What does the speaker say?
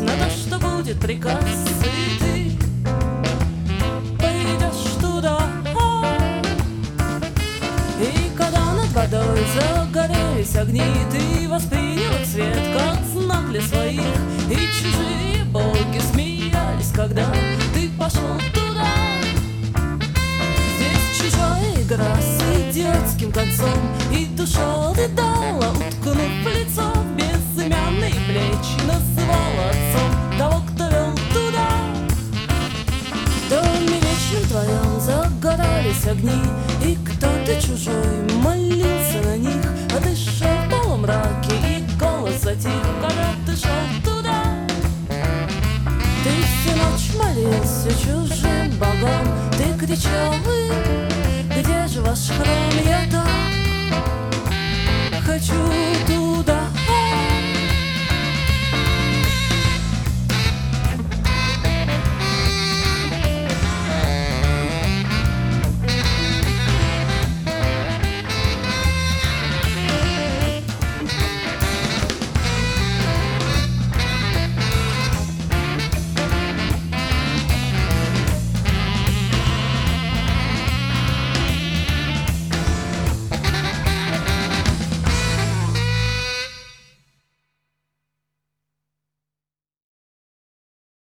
на то, что будет приказ, и ты пойдешь туда. И когда над водой загорелись огни, ты воспринял их свет как знак для своих, и чужие боги смеялись, когда ты пошел туда. Здесь чужая игра с идиотским концом, и душа летала, уткнув лицо в безымянные плечи, называла отцом того, кто вел туда. В доме вечном твоем загорались огни, и кто-то чужой молился на них, а ты шел в полумраке, и голос затих, когда ты шел туда. Ты всю ночь молился чужим богам, ты кричал им: где же ваш храм? Я так хочу туда.